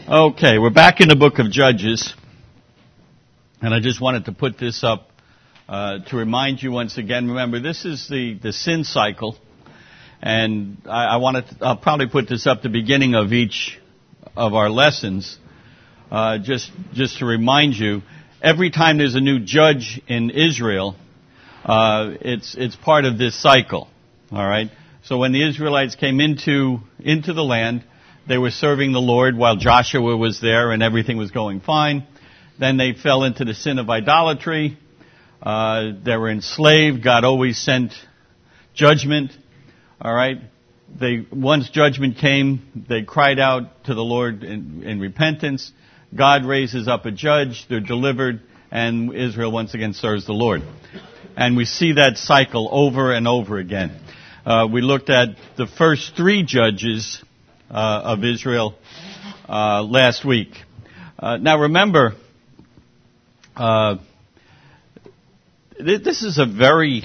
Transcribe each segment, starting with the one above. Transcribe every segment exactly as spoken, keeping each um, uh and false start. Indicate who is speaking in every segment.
Speaker 1: Okay, we're back in the book of Judges, and I just wanted to put this up uh, to remind you once again. Remember, this is the, the sin cycle, and I, I wanted to, I'll probably put this up at the beginning of each of our lessons, uh, just just to remind you. Every time there's a new judge in Israel, uh, it's it's part of this cycle. All right. So when the Israelites came into into the land, they were serving the Lord while Joshua was there and everything was going fine. Then they fell into the sin of idolatry. Uh, they were enslaved. God always sent judgment. All right. They, once judgment came, they cried out to the Lord in, in repentance. God raises up a judge. They're delivered, and Israel once again serves the Lord. And we see that cycle over and over again. Uh, we looked at the first three judges Uh, of Israel uh, last week. Uh, now remember, uh, th- this is a very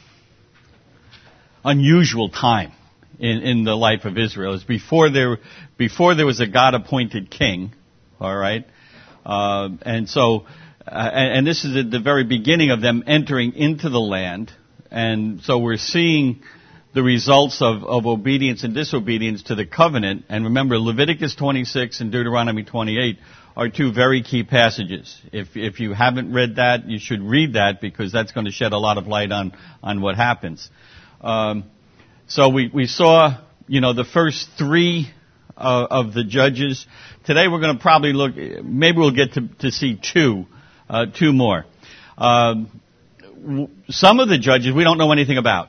Speaker 1: unusual time in, in the life of Israel. It's before there, before there was a God-appointed king, all right, uh, and so, uh, and, and this is at the very beginning of them entering into the land, and so we're seeing the results of, of obedience and disobedience to the covenant. And remember, Leviticus twenty-six and Deuteronomy twenty-eight are two very key passages. If if you haven't read that, you should read that, because that's going to shed a lot of light on, on what happens. Um, so we, we saw, you know, the first three uh, of the judges. Today we're going to probably look, maybe we'll get to, to see two, uh, two more. Um, some of the judges we don't know anything about.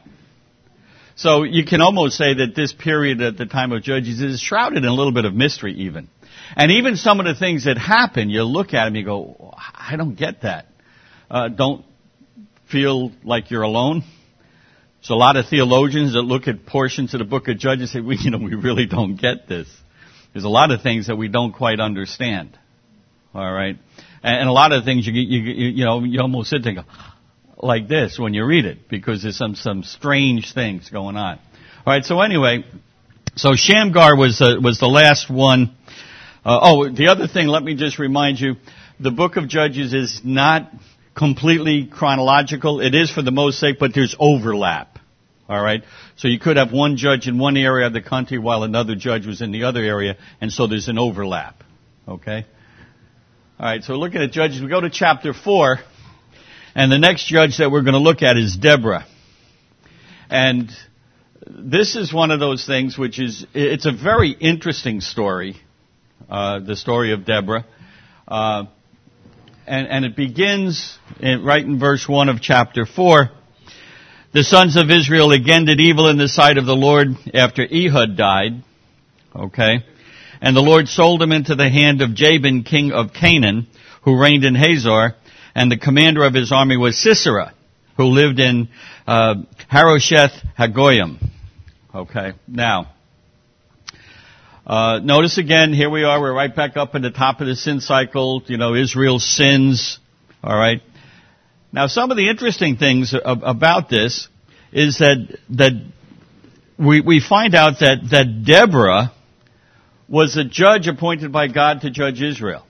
Speaker 1: So you can almost say that this period at the time of Judges is shrouded in a little bit of mystery even. And even some of the things that happen, you look at them, you go, I don't get that. Uh, don't feel like you're alone. There's a lot of theologians that look at portions of the book of Judges and say, we, you know, we really don't get this. There's a lot of things that we don't quite understand. All right? And, and a lot of things, you, you, you, you know, you almost sit there and go, like this when you read it, because there's some some strange things going on. All right. So anyway, so Shamgar was uh, was the last one. Uh, oh, the other thing. Let me just remind you: the book of Judges is not completely chronological. It is for the most sake, but there's overlap. All right. So you could have one judge in one area of the country while another judge was in the other area, and so there's an overlap. Okay. All right. So looking at Judges, we go to chapter four. And the next judge that we're going to look at is Deborah. And this is one of those things which is, it's a very interesting story, uh, the story of Deborah. Uh, and, and it begins in, right in verse one of chapter four. The sons of Israel again did evil in the sight of the Lord after Ehud died. Okay. And the Lord sold him into the hand of Jabin, king of Canaan, who reigned in Hazor. And the commander of his army was Sisera, who lived in uh, Harosheth Hagoyim. Okay, now, uh, notice again, here we are, we're right back up in the top of the sin cycle, you know, Israel's sins, all right. Now, some of the interesting things about this is that that we, we find out that, that Deborah was a judge appointed by God to judge Israel.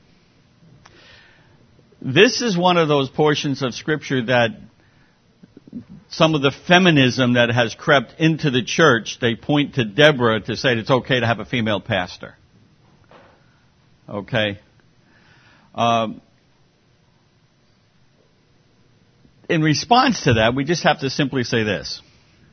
Speaker 1: This is one of those portions of Scripture that some of the feminism that has crept into the church, they point to Deborah to say it's okay to have a female pastor. Okay. Um, in response to that, we just have to simply say this.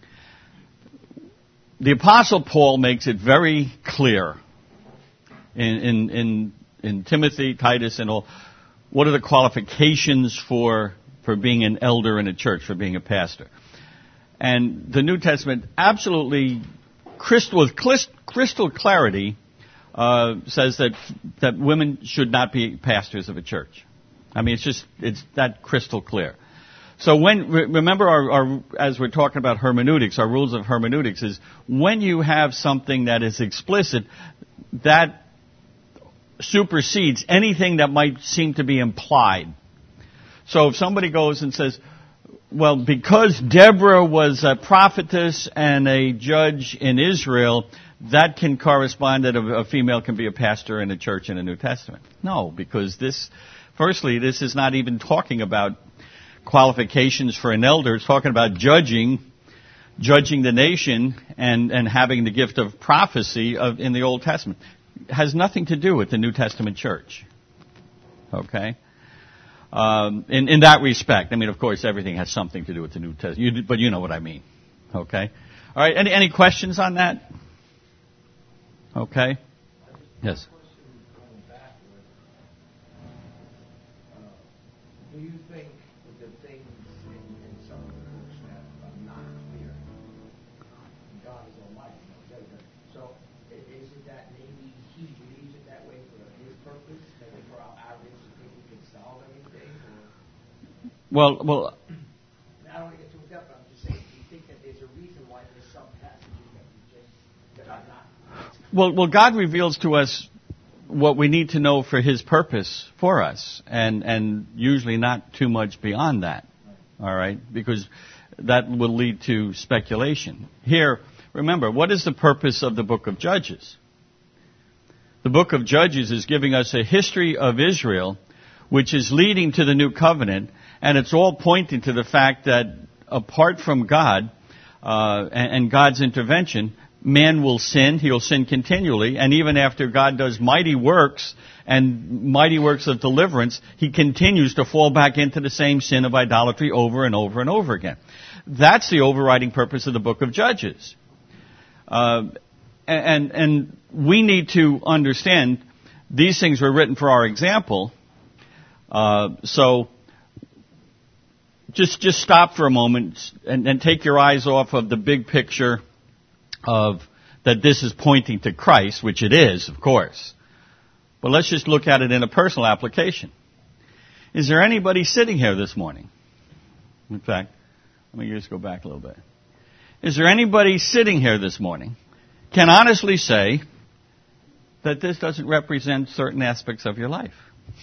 Speaker 1: The Apostle Paul makes it very clear in, in, in, in Timothy, Titus, and all. What are the qualifications for, for being an elder in a church, for being a pastor? And the New Testament absolutely, crystal, with crystal clarity, uh, says that, that women should not be pastors of a church. I mean, it's just, it's that crystal clear. So when, remember our, our, as we're talking about hermeneutics, our rules of hermeneutics is when you have something that is explicit, that supersedes anything that might seem to be implied. So if somebody goes and says, well, because Deborah was a prophetess and a judge in Israel, that can correspond that a, a female can be a pastor in a church in the New Testament. No, because this, firstly, this is not even talking about qualifications for an elder. It's talking about judging, judging the nation and, and having the gift of prophecy of, in the Old Testament. It has nothing to do with the New Testament church. Okay? Um, in, in that respect. I mean, of course, everything has something to do with the New Testament, you, but you know what I mean. Okay? All right, any, any questions on that? Okay? Yes.
Speaker 2: Do you think the things in, in some of the books that are not clear, God is Almighty, so is it that maybe He believes it that way for His purpose, maybe for our average to think we can solve everything? Or?
Speaker 1: Well, well.
Speaker 2: I don't want to get too in depth, but I'm just saying, do you think that there's a reason why there's some passages that we just that are not?
Speaker 1: Well, well, God reveals to us what we need to know for His purpose for us, and and usually not too much beyond that. All right, because that will lead to speculation. Here, remember, what is the purpose of the book of Judges? The book of Judges is giving us a history of Israel, which is leading to the new covenant, and it's all pointing to the fact that apart from God uh, and, and God's intervention, man will sin. He'll sin continually. And even after God does mighty works and mighty works of deliverance, he continues to fall back into the same sin of idolatry over and over and over again. That's the overriding purpose of the book of Judges. Uh, and, and we need to understand these things were written for our example. Uh, so just, just stop for a moment and, and take your eyes off of the big picture of that this is pointing to Christ, which it is, of course. But let's just look at it in a personal application. Is there anybody sitting here this morning? In fact, let me just go back a little bit. Is there anybody sitting here this morning can honestly say that this doesn't represent certain aspects of your life?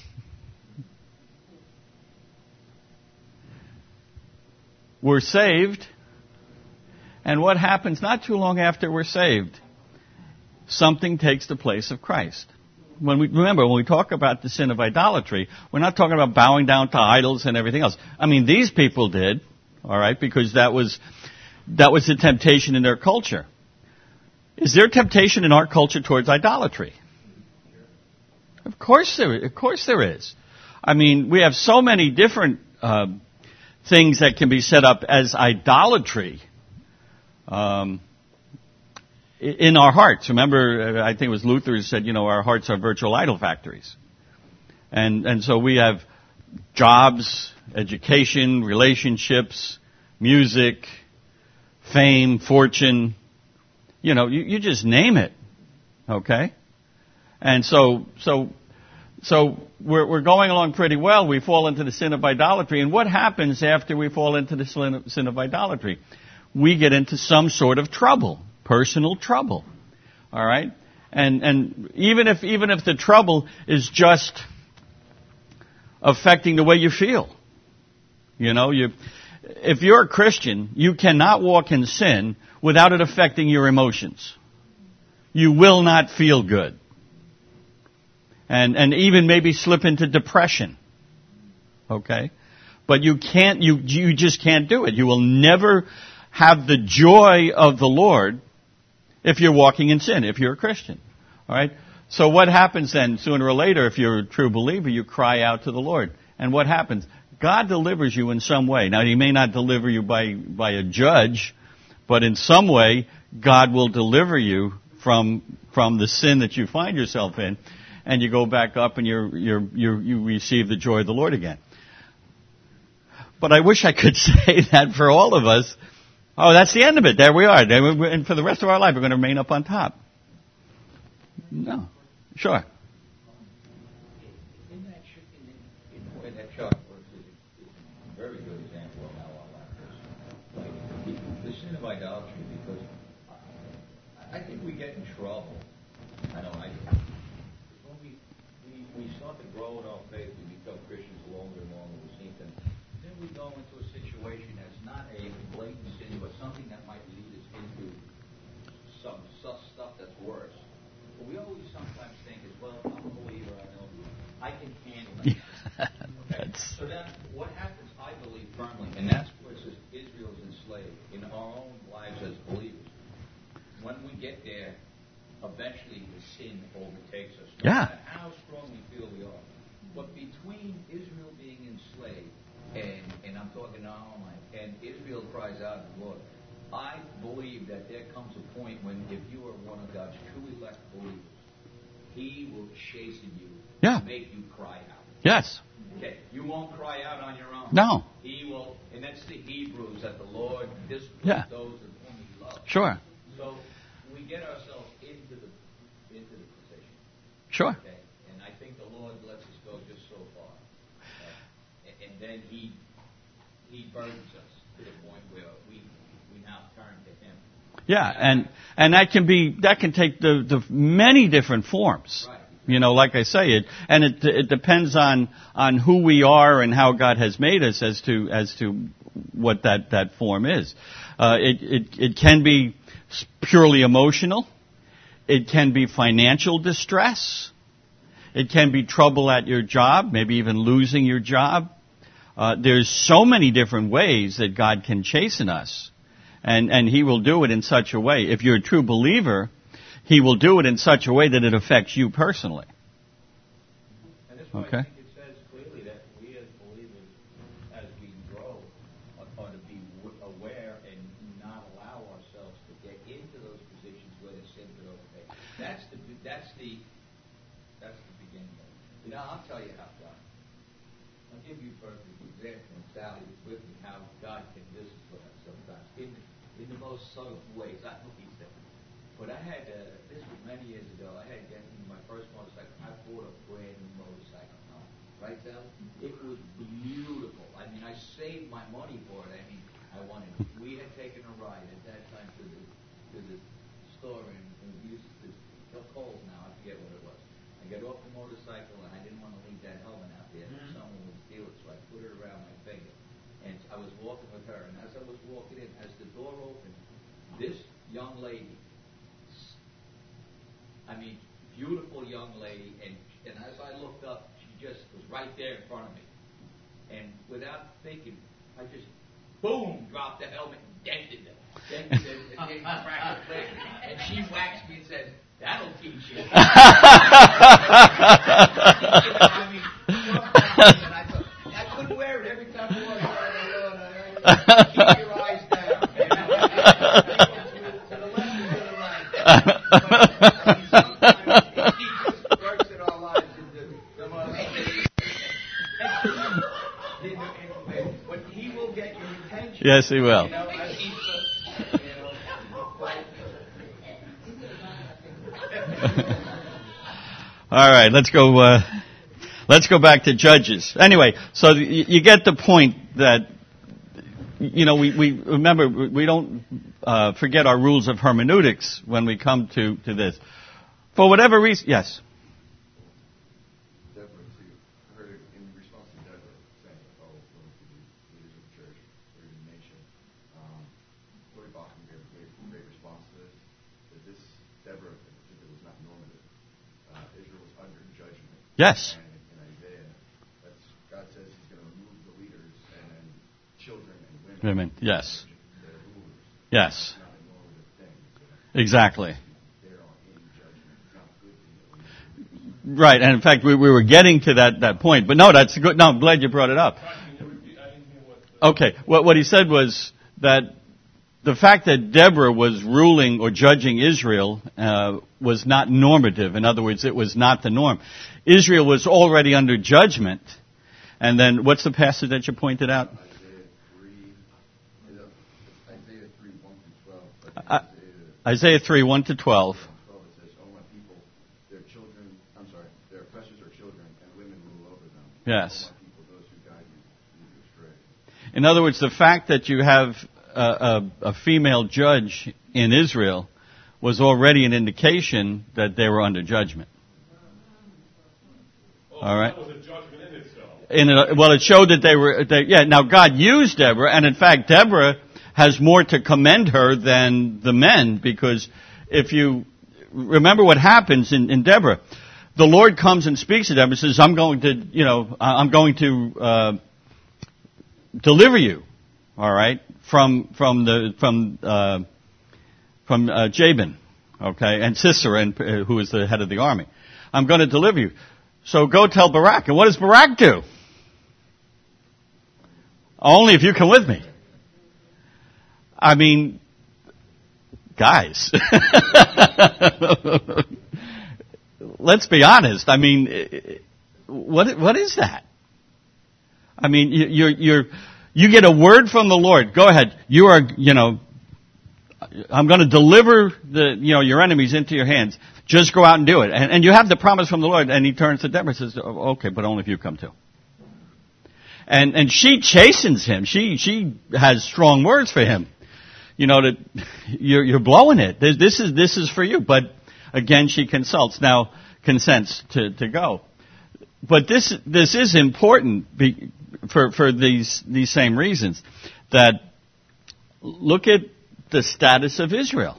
Speaker 1: We're saved. And what happens not too long after we're saved? Something takes the place of Christ. When we remember, when we talk about the sin of idolatry, we're not talking about bowing down to idols and everything else. I mean, these people did, all right, because that was that was the temptation in their culture. Is there temptation in our culture towards idolatry? Of course there is. Of course there is. I mean, we have so many different uh, things that can be set up as idolatry. Um, in our hearts. Remember, I think it was Luther who said, you know, our hearts are virtual idol factories. And, and so we have jobs, education, relationships, music, fame, fortune. You know, you, you just name it. Okay? And so, so, so we're, we're going along pretty well. We fall into the sin of idolatry. And what happens after we fall into the sin of, sin of idolatry? We get into some sort of trouble, personal trouble. All right? And and even if even if the trouble is just affecting the way you feel. You know, you if you're a Christian, you cannot walk in sin without it affecting your emotions. You will not feel good. And and even maybe slip into depression. Okay? But you can't you you just can't do it. You will never have the joy of the Lord if you're walking in sin, if you're a Christian. All right? So what happens then? Sooner or later, if you're a true believer, you cry out to the Lord. And what happens? God delivers you in some way. Now, He may not deliver you by, by a judge, but in some way, God will deliver you from, from the sin that you find yourself in, and you go back up and you're, you're, you're, you receive the joy of the Lord again. But I wish I could say that for all of us. Oh, that's the end of it. There we are. And for the rest of our life, we're going to remain up on top. No. Sure.
Speaker 3: In that, in, in that chart, it's a very good example of how our life is. Like the sin of idolatry, because I think we get in trouble. I know I do. When we, we, we start to grow in our faith, we become Christians longer and longer. We seem to then we go into a situation that's not a blatant sin, but something that might lead us into some su- stuff that's worse. But we always sometimes think as well, I'm a believer, I know I can handle it. Okay? So then what happens, I believe firmly, and that's where it says Israel's enslaved in our own lives as believers. When we get there, eventually the sin overtakes us. No
Speaker 1: Yeah.
Speaker 3: matter how strong we feel we are. But between Israel being enslaved and, and I'm talking to our own life, and Israel cries out to the Lord, I believe that there comes a point when if you are one of God's true elect believers, He will chasten you
Speaker 1: Yeah.
Speaker 3: to make you cry out.
Speaker 1: Yes.
Speaker 3: Okay, you won't cry out on your own.
Speaker 1: No.
Speaker 3: He will, and that's the Hebrews that the Lord disciplines
Speaker 1: Yeah.
Speaker 3: those of whom He loves.
Speaker 1: Sure.
Speaker 3: So we get ourselves into the into the position.
Speaker 1: Sure.
Speaker 3: Okay, and I think the Lord lets us go just so far, uh, and, and then He He burdens us to the point where we we now turn to Him.
Speaker 1: Yeah, and and that can be that can take the, the many different forms.
Speaker 3: Right.
Speaker 1: You know, like I say, it and it it depends on on who we are and how God has made us as to as to what that, that form is. Uh, it it it can be purely emotional. It can be financial distress. It can be trouble at your job, maybe even losing your job. Uh, there's so many different ways that God can chasten us. And, and He will do it in such a way. If you're a true believer, He will do it in such a way that it affects you personally.
Speaker 3: And that's why
Speaker 1: Okay.
Speaker 3: I think it says clearly that we as believers, as we grow, are, are to be w- aware and not allow ourselves to get into those positions where the sin could overtake. That's the that's the that's the beginning of it. You know, I'll tell you how God. I'll give you a perfect example. And Sally was with me how God can discipline us sometimes in in the most subtle ways. I know He's there. But I had, uh, this was many years ago, I had gotten my first motorcycle. I bought a brand new motorcycle. Right, Sal? It was beautiful. I mean, I saved my money for it. I mean, I wanted it. We had taken a ride at that time to the to the store in, in we used to Coles now. I forget what it was. I got off the motorcycle and I didn't want to leave that helmet out there. Mm-hmm. Someone would steal it, so I put it around my finger. And I was walking with her, and as I was walking in, as the door opened, this young lady, I mean, beautiful young lady, and, and as I looked up, she just was right there in front of me. And without thinking, I just, boom, dropped the helmet and dented it. Dented it and, and cracked the thing. And she whacked me and said, that'll teach you. I mean, and I thought, I couldn't wear it every time I walked around. Keep your eyes down. To the left and to the right. But, sometimes it teaches works in our lives into the most. But He will get your attention.
Speaker 1: Yes, He will.
Speaker 3: You know, as He, you know,
Speaker 1: All right, let's go. Uh, let's go back to Judges. Anyway, so you, you get the point that you know we, we remember we don't uh, forget our rules of hermeneutics when we come to, to this. For whatever reason, yes.
Speaker 4: Deborah, too. I heard it in response to Deborah saying, oh, going to the leaders of the church or the nation. Um, Corey Bachman gave a great, great response to this. That this, Deborah in particular, was not normative. Uh, Israel was under judgment.
Speaker 1: Yes.
Speaker 4: And in Isaiah, that's, God says He's going to remove the leaders and then children and women.
Speaker 1: Women, yes.
Speaker 4: Their rulers.
Speaker 1: Yes.
Speaker 4: It's not a normative thing. So
Speaker 1: Exactly.
Speaker 4: they're all in judgment. It's not good to you.
Speaker 1: Right, and in fact, we, we were getting to that, that point. But no, that's good. No, I'm glad you brought it up. Okay, what, what he said was that the fact that Deborah was ruling or judging Israel uh, was not normative. In other words, it was not the norm. Israel was already under judgment. And then, what's the passage that you pointed out?
Speaker 4: Isaiah three, Isaiah three, one through twelve. But
Speaker 1: Uh,
Speaker 4: Isaiah
Speaker 1: Isaiah three, one to twelve.
Speaker 4: twelve, it says, "Oh, my people, their children, I'm sorry, their oppressors are children, and women rule over them.
Speaker 1: Yes.
Speaker 4: Oh, my people, those who guide you, lead you astray."
Speaker 1: In other words, the fact that you have a, a, a female judge in Israel was already an indication that they were under judgment. All right.
Speaker 5: That was a judgment in itself.
Speaker 1: In a, well, it showed that they were, they, yeah, now God used Deborah, and in fact, Deborah has more to commend her than the men, because if you remember what happens in, in Deborah, the Lord comes and speaks to Deborah and says, I'm going to, you know, I'm going to, uh, deliver you, all right, from, from the, from, uh, from, uh, Jabin, okay, and Sisera, and, uh, who is the head of the army. I'm going to deliver you. So go tell Barak. And what does Barak do? Only if you come with me. I mean, guys, let's be honest. I mean, what what is that? I mean, you you're, you're you get a word from the Lord. Go ahead. You are, you know, I'm going to deliver the, you know, your enemies into your hands. Just go out and do it. And, and you have the promise from the Lord. And he turns to Deborah and says, oh, okay, but only if you come too. And and she chastens him. She she has strong words for him. You know, that you're you're blowing it. This, this is this is for you. But again, she consults now, consents to, to go. But this this is important be, for for these these same reasons. That look at the status of Israel.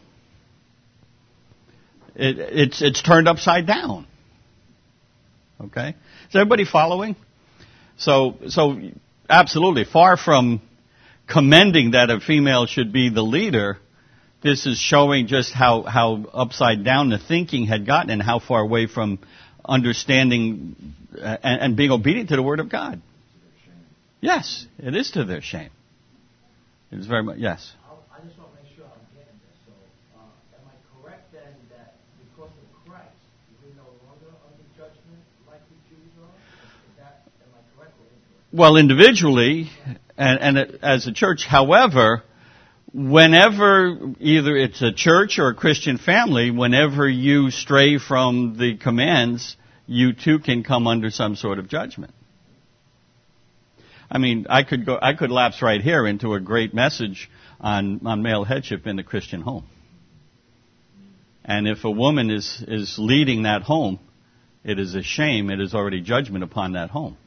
Speaker 1: It, it's it's turned upside down. Okay, is everybody following? So so absolutely, far from commending that a female should be the leader, this is showing just how how upside down the thinking had gotten and how far away from understanding and, and being obedient to the Word of God. Yes, it is to their shame. It is very much yes.
Speaker 2: I just want to make sure I'm getting this. So, uh, am I correct then that because of Christ, we're no longer under judgment like the Jews are? Is that, am I correct or incorrect?
Speaker 1: Well, individually and, and as a church, however, whenever either it's a church or a Christian family, whenever you stray from the commands, you too can come under some sort of judgment. I mean, I could go, I could lapse right here into a great message on, on male headship in the Christian home. And if a woman is, is leading that home, it is a shame. It is already judgment upon that home.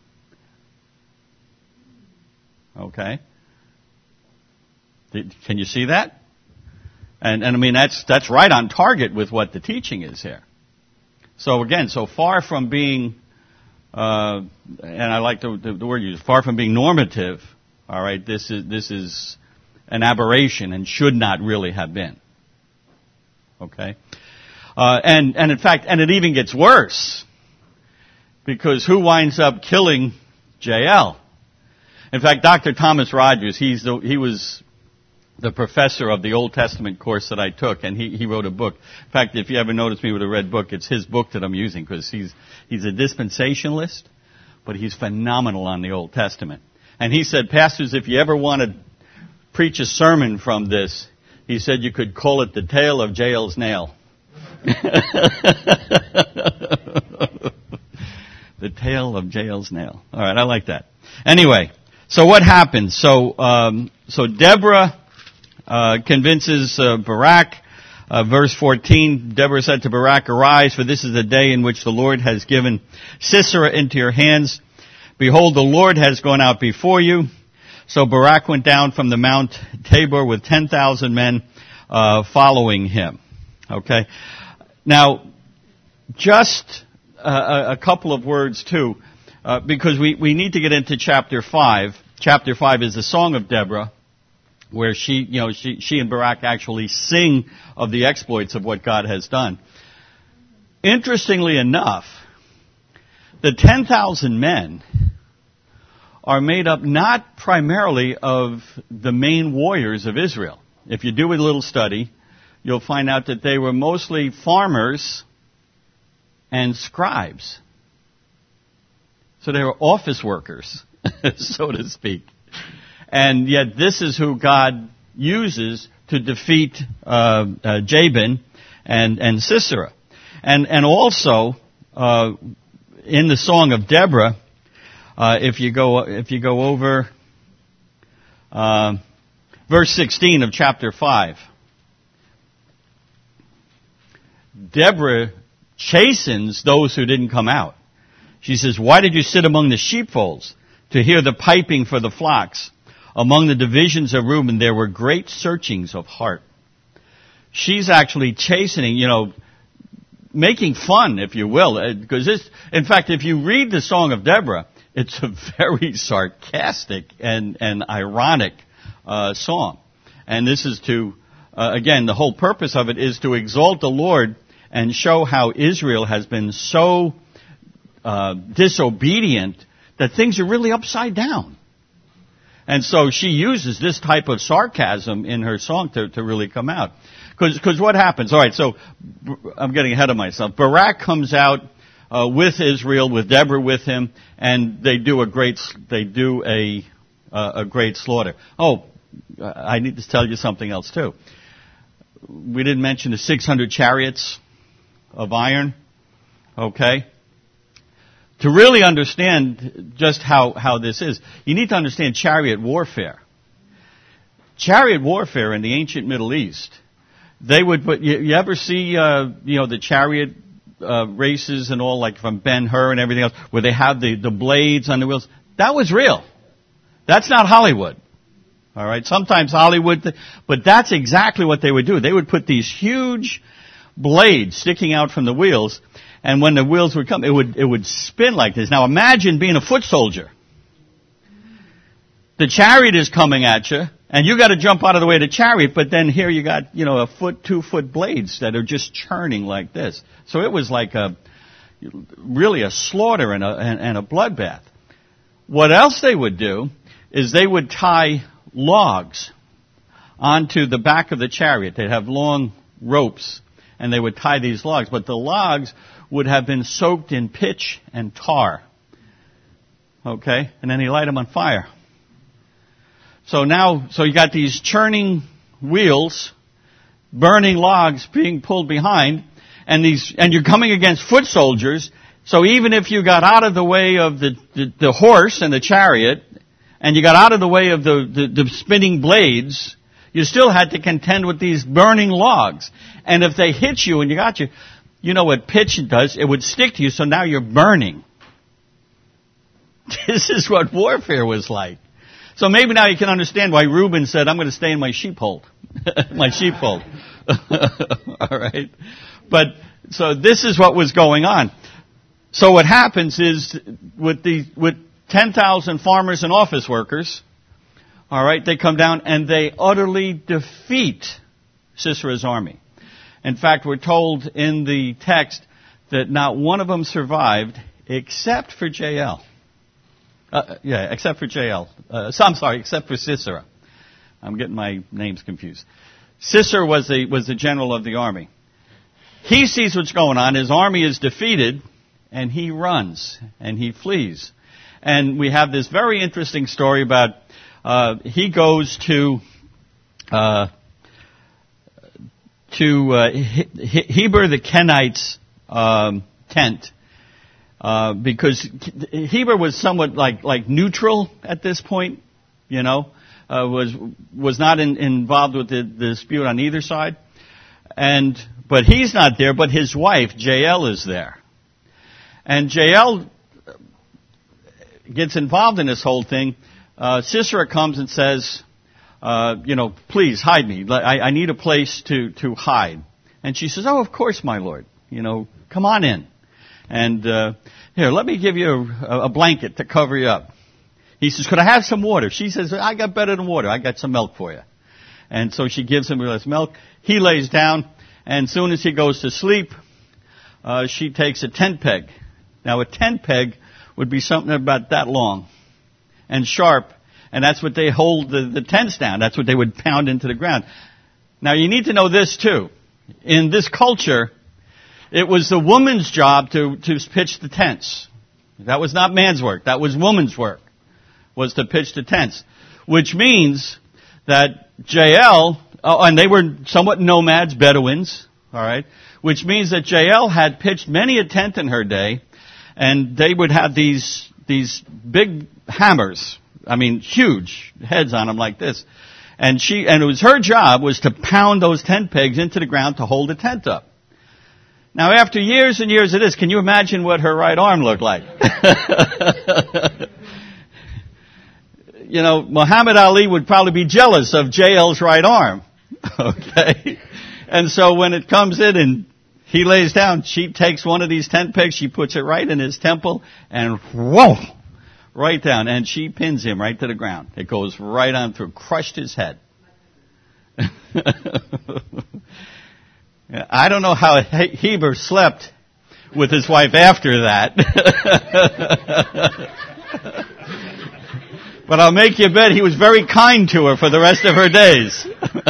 Speaker 1: Okay? Can you see that? And, and I mean, that's, that's right on target with what the teaching is here. So again, so far from being, uh, and I like the, the, the word used, far from being normative, all right, this is, this is an aberration and should not really have been. Okay? Uh, and, and in fact, and it even gets worse. Because who winds up killing Jael? In fact, Doctor Thomas Rogers, he's the, he was the professor of the Old Testament course that I took, and he, he wrote a book. In fact, if you ever notice me with a red book, it's his book that I'm using, because he's, he's a dispensationalist, but he's phenomenal on the Old Testament. And he said, pastors, if you ever want to preach a sermon from this, he said you could call it the tale of Jael's nail. The tale of Jael's nail. All right, I like that. Anyway, so what happens? So, um, so Deborah uh, convinces uh, Barak. Uh, verse fourteen, Deborah said to Barak, "Arise, for this is the day in which the Lord has given Sisera into your hands. Behold, the Lord has gone out before you." So Barak went down from the Mount Tabor with ten thousand men uh, following him. Okay? Now, just uh, a couple of words, too, uh, because we, we need to get into chapter five. Chapter five is the Song of Deborah, where she, you know, she, she and Barak actually sing of the exploits of what God has done. Interestingly enough, the ten thousand men are made up not primarily of the main warriors of Israel. If you do a little study, you'll find out that they were mostly farmers and scribes. So they were office workers, so to speak. And yet this is who God uses to defeat uh, uh, Jabin and, and Sisera. And, and also, uh, in the Song of Deborah, Uh, if you go, if you go over uh, verse sixteen of chapter five, Deborah chastens those who didn't come out. She says, why did you sit among the sheepfolds to hear the piping for the flocks? Among the divisions of Reuben there were great searchings of heart. She's actually chastening, you know, making fun, if you will, because this, in fact, if you read the Song of Deborah, it's a very sarcastic and, and ironic uh, song. And this is to, uh, again, the whole purpose of it is to exalt the Lord and show how Israel has been so uh, disobedient that things are really upside down. And so she uses this type of sarcasm in her song to, to really come out. Because what happens? All right, so I'm getting ahead of myself. Barak comes out uh, with Israel, with Deborah with him, and they do a great they do a uh, a great slaughter. Oh, I need to tell you something else too. We didn't mention the six hundred chariots of iron. Okay. To really understand just how, how this is, you need to understand chariot warfare. Chariot warfare in the ancient Middle East, they would put, you, you ever see, uh, you know, the chariot uh, races and all, like from Ben-Hur and everything else, where they have the, the blades on the wheels? That was real. That's not Hollywood. All right? Sometimes Hollywood, but that's exactly what they would do. They would put these huge blades sticking out from the wheels, and when the wheels would come, it would it would spin like this. Now imagine being a foot soldier. The chariot is coming at you, and you got to jump out of the way of the chariot, but then here you got, you know, a foot, two foot blades that are just churning like this. So it was like a, really a slaughter and a, and, and a bloodbath. What else they would do is they would tie logs onto the back of the chariot. They'd have long ropes, and they would tie these logs, but the logs would have been soaked in pitch and tar. Okay? And then he light them on fire. So now, so you got these churning wheels, burning logs being pulled behind, and these, and you're coming against foot soldiers. So even if you got out of the way of the, the, the horse and the chariot, and you got out of the way of the, the, the spinning blades, you still had to contend with these burning logs. And if they hit you and you got you, you know what pitch does? It would stick to you, so now you're burning. This is what warfare was like. So maybe now you can understand why Reuben said, I'm going to stay in my sheepfold. my sheepfold. All right. But, so this is what was going on. So what happens is, with the, with ten thousand farmers and office workers, all right, they come down and they utterly defeat Sisera's army. In fact, we're told in the text that not one of them survived except for Jael. Uh, yeah, except for Jael. Uh, so I'm sorry, except for Sisera. I'm getting my names confused. Sisera was the, was the general of the army. He sees what's going on. His army is defeated, and he runs, and he flees. And we have this very interesting story about uh, he goes to uh, to uh, Heber the Kenite's um, tent. Uh, because Heber was somewhat like, like neutral at this point, you know, uh, was, was not in, involved with the, the dispute on either side. And, but he's not there, but his wife, Jael, is there. And Jael gets involved in this whole thing. Uh, Sisera comes and says, uh, you know, please hide me. I, I need a place to, to hide. And she says, oh, of course, my lord. You know, come on in. And, uh, here, let me give you a, a blanket to cover you up. He says, could I have some water? She says, I got better than water. I got some milk for you. And so she gives him this milk. He lays down, and as soon as he goes to sleep, uh, she takes a tent peg. Now, a tent peg would be something about that long and sharp, and that's what they hold the, the tents down. That's what they would pound into the ground. Now, you need to know this, too. In this culture, it was the woman's job to, to pitch the tents. That was not man's work. That was woman's work, was to pitch the tents. Which means that Jael, oh, and they were somewhat nomads, Bedouins, all right, which means that Jael had pitched many a tent in her day, and they would have these, these big hammers, I mean, huge heads on them like this. And she, and it was her job was to pound those tent pegs into the ground to hold the tent up. Now, after years and years of this, can you imagine what her right arm looked like? You know, Muhammad Ali would probably be jealous of J L's right arm. Okay? And so when it comes in and he lays down, she takes one of these tent pegs, she puts it right in his temple, and whoa! Right down. And she pins him right to the ground. It goes right on through, crushed his head. I don't know how Heber slept with his wife after that. But I'll make you bet he was very kind to her for the rest of her days.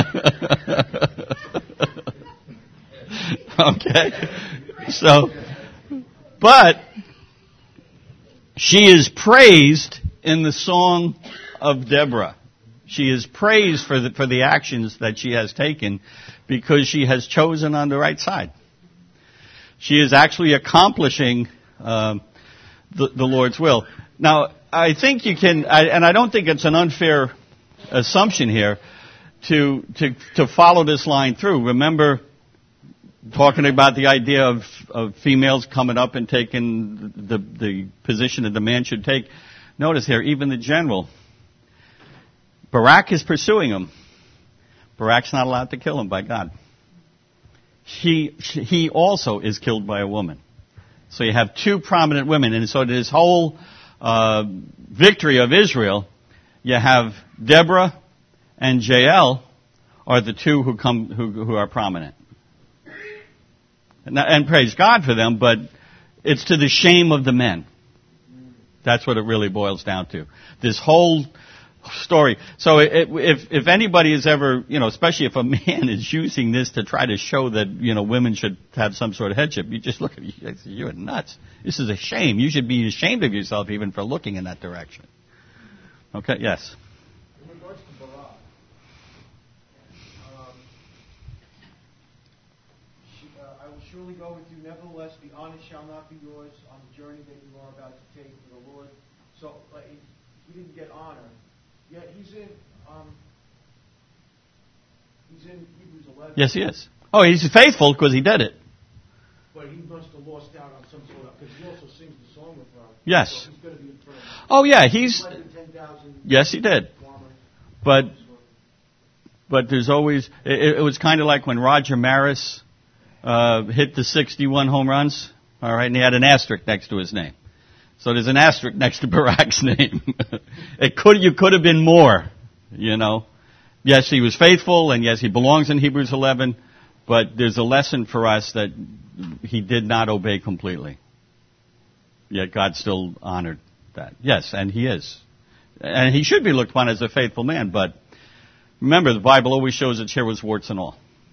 Speaker 1: Okay? So, but she is praised in the song of Deborah. She is praised for the, for the actions that she has taken because she has chosen on the right side. She is actually accomplishing um, the, the Lord's will. Now, I think you can, I, and I don't think it's an unfair assumption here to, to to follow this line through. Remember talking about the idea of, of females coming up and taking the the position that the man should take. Notice here, even the general, Barak is pursuing him. Barak's not allowed to kill him by God. He he also is killed by a woman. So you have two prominent women, and so this whole Uh, victory of Israel, you have Deborah and Jael are the two who come who, who are prominent, and, and praise God for them. But it's to the shame of the men. That's what it really boils down to. This whole story. So it, if if anybody is ever, you know, especially if a man is using this to try to show that, you know, women should have some sort of headship, you just look at you, you're nuts. This is a shame. You should be ashamed of yourself even for looking in that direction. Okay, yes.
Speaker 2: In regards to Barak, um, she, uh, I will surely go with you. Nevertheless, the honor shall not be yours on the journey that you are about to take for the Lord. So uh, he didn't get honor. Yeah, he's in. Um, he's in Hebrews eleven.
Speaker 1: Yes, he is. Oh, he's faithful because he did it.
Speaker 2: But he must have lost out on some sort of, because he also sings the song with her.
Speaker 1: Yes.
Speaker 2: So he's going to be in front of her.
Speaker 1: Oh, yeah, he's.
Speaker 2: ten,
Speaker 1: yes, he did. But, but there's always. It, it was kind of like when Roger Maris uh, hit the sixty-one home runs. All right, and he had an asterisk next to his name. So there's an asterisk next to Barak's name. It could, you could have been more, you know. Yes, he was faithful, and yes, he belongs in Hebrews eleven, but there's a lesson for us that he did not obey completely. Yet God still honored that. Yes, and he is. And he should be looked upon as a faithful man, but remember, the Bible always shows that here was warts and all.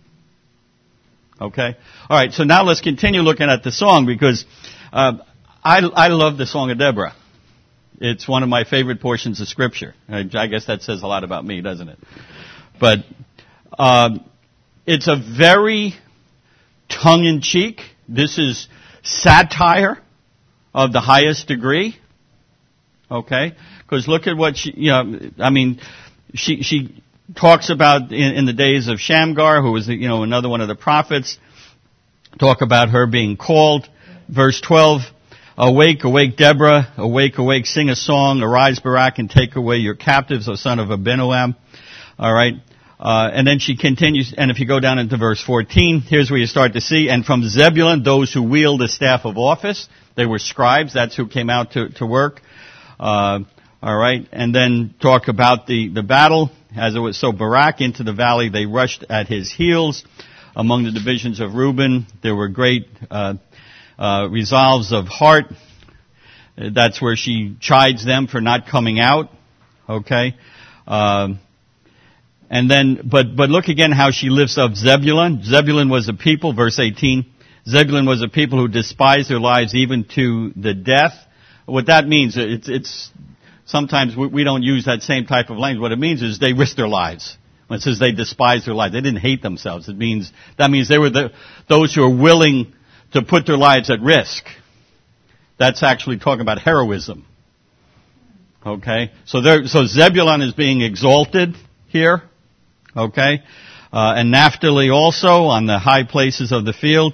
Speaker 1: Okay? All right, so now let's continue looking at the song, because uh, I, I love the Song of Deborah. It's one of my favorite portions of Scripture. I, I guess that says a lot about me, doesn't it? But um, it's a very tongue-in-cheek. This is satire of the highest degree. Okay? Because look at what she, you know, I mean, she she talks about in, in the days of Shamgar, who was, you know, another one of the prophets, talk about her being called. Verse twelve, awake, awake, Deborah, awake, awake, sing a song, arise, Barak, and take away your captives, O son of Abinoam. All right. Uh, and then she continues, and if you go down into verse fourteen, here's where you start to see, and from Zebulun, those who wield the staff of office, they were scribes, that's who came out to, to work. Uh, all right. And then talk about the, the battle, as it was, so Barak into the valley, they rushed at his heels. Among the divisions of Reuben, there were great, uh, uh, resolves of heart. That's where she chides them for not coming out. Okay. Um, And then, but, but look again how she lifts up Zebulun. Zebulun was a people, verse eighteen. Zebulun was a people who despised their lives even to the death. What that means, it's, it's, sometimes we, we don't use that same type of language. What it means is they risked their lives. When it says they despised their lives, they didn't hate themselves. It means, that means they were the, those who are willing to put their lives at risk. That's actually talking about heroism. Okay? So there, so Zebulun is being exalted here. Okay? Uh, and Naphtali also on the high places of the field.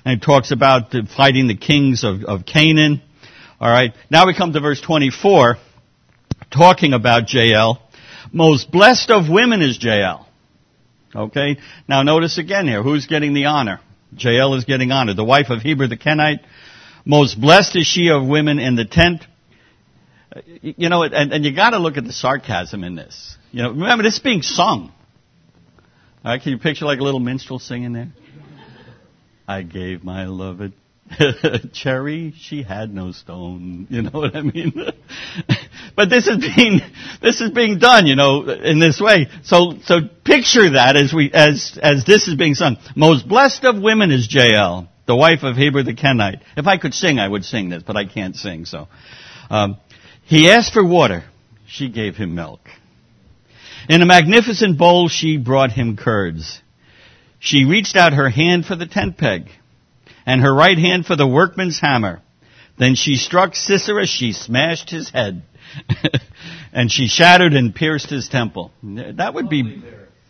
Speaker 1: and it talks about the, fighting the kings of, of Canaan. All right. Now we come to verse twenty-four, talking about Jael. Most blessed of women is Jael. Okay. Now notice again here, who's getting the honor? Jael is getting honor. The wife of Heber the Kenite. Most blessed is she of women in the tent. You know, and, and you got to look at the sarcasm in this. You know, remember this is being sung. All right, can you picture like a little minstrel singing there? I gave my beloved cherry, she had no stone. You know what I mean? But this is being this is being done, you know, in this way. So so picture that as we as as this is being sung. Most blessed of women is Jael, the wife of Heber the Kenite. If I could sing, I would sing this, but I can't sing. So um, he asked for water, she gave him milk. In a magnificent bowl, she brought him curds. She reached out her hand for the tent peg, and her right hand for the workman's hammer. Then she struck Sisera, she smashed his head, and she shattered and pierced his temple. That would be...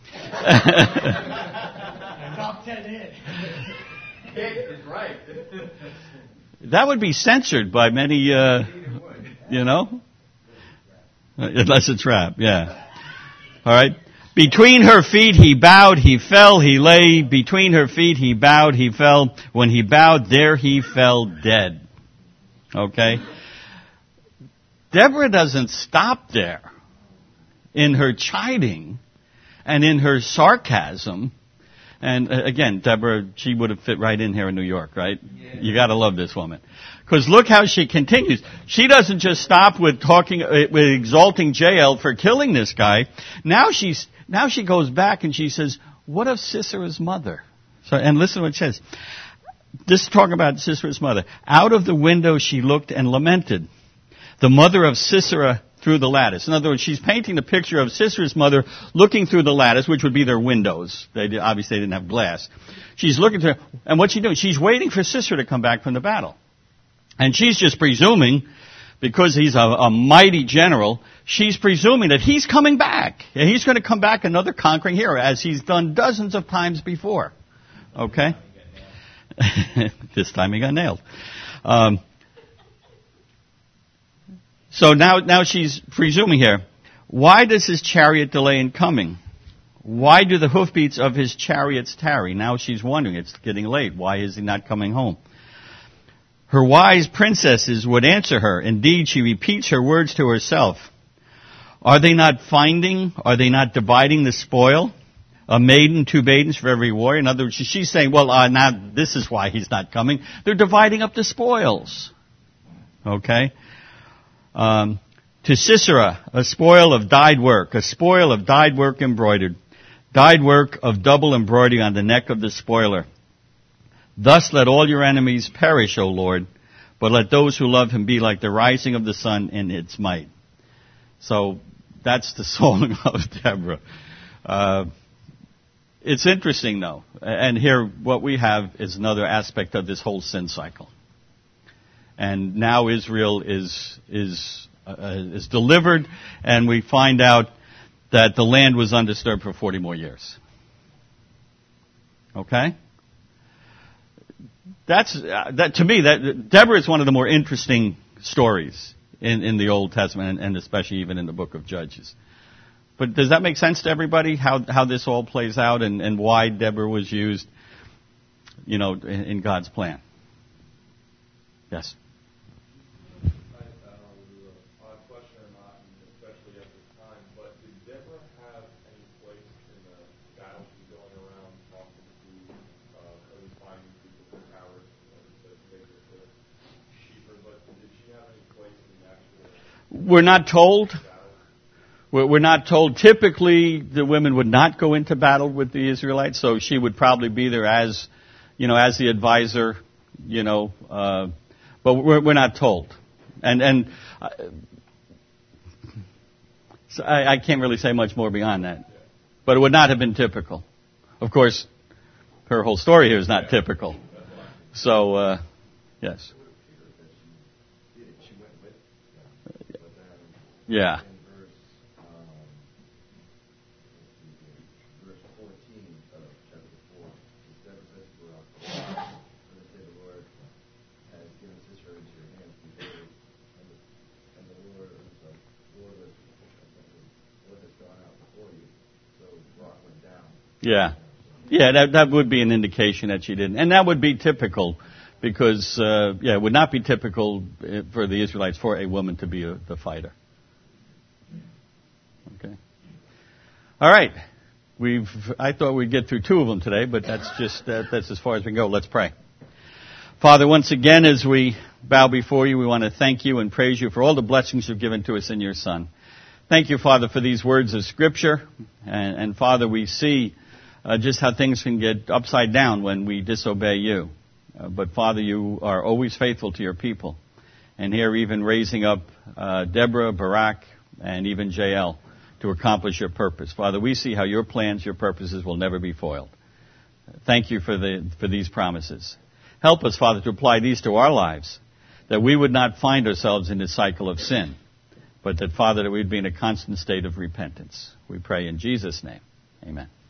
Speaker 2: Top ten in.
Speaker 4: Is right.
Speaker 1: That would be censored by many, uh, you know? Unless it's rap, yeah. All right. Between her feet he bowed, he fell, he lay. Between her feet he bowed, he fell. When he bowed, there he fell dead. Okay? Deborah doesn't stop there in her chiding and in her sarcasm. And uh, again, Deborah, she would have fit right in here in New York, right? Yeah. You got to love this woman. Because look how she continues. She doesn't just stop with talking, uh, with exalting Jael for killing this guy. Now she's, now she goes back and she says, what of Sisera's mother? So, and listen to what it says. This is talking about Sisera's mother. Out of the window she looked and lamented. The mother of Sisera through the lattice. In other words, she's painting the picture of Sisera's mother looking through the lattice, which would be their windows. They did, obviously they didn't have glass. She's looking through, and what's she doing? She's waiting for Sisera to come back from the battle. And she's just presuming, because he's a, a mighty general, she's presuming that he's coming back. And he's going to come back another conquering hero, as he's done dozens of times before. Okay? This time he got nailed. Um, so now, now she's presuming here, why does his chariot delay in coming? Why do the hoofbeats of his chariots tarry? Now she's wondering, it's getting late. Why is he not coming home? Her wise princesses would answer her. Indeed, she repeats her words to herself. Are they not finding, are they not dividing the spoil? A maiden, two maidens for every warrior. In other words, she's saying, well, uh, now this is why he's not coming. They're dividing up the spoils. Okay? Um, to Sisera, a spoil of dyed work, a spoil of dyed work embroidered, dyed work of double embroidery on the neck of the spoiler. Thus let all your enemies perish, O Lord, but let those who love him be like the rising of the sun in its might. So that's the song of Deborah. Uh, it's interesting, though. And here what we have is another aspect of this whole sin cycle. And now Israel is is uh, is delivered, and we find out that the land was undisturbed for forty more years. Okay? That's uh, that to me. That Deborah is one of the more interesting stories in, in the Old Testament, and, and especially even in the Book of Judges. But does that make sense to everybody? How how this all plays out, and, and why Deborah was used, you know, in, in God's plan? Yes. We're not told. We're not told. Typically, the women would not go into battle with the Israelites, so she would probably be there as, you know, as the advisor, you know. Uh, but we're, we're not told, and and uh, so I, I can't really say much more beyond that. But it would not have been typical. Of course, her whole story here is not typical. So, uh, yes. Yeah. Yeah. Yeah, that, that would be an indication that she didn't. And that would be typical because, uh, yeah, it would not be typical for the Israelites for a woman to be a, the fighter. Okay. All right. We've, I thought we'd get through two of them today, but that's just, uh, that's as far as we can go. Let's pray. Father, once again, as we bow before you, we want to thank you and praise you for all the blessings you've given to us in your Son. Thank you, Father, for these words of Scripture. And, and Father, we see uh, just how things can get upside down when we disobey you. Uh, but Father, you are always faithful to your people. And here even raising up uh, Deborah, Barak, and even Jael to accomplish your purpose. Father, we see how your plans, your purposes will never be foiled. Thank you for the for these promises. Help us, Father, to apply these to our lives, that we would not find ourselves in this cycle of sin, but that, Father, that we'd be in a constant state of repentance. We pray in Jesus' name. Amen.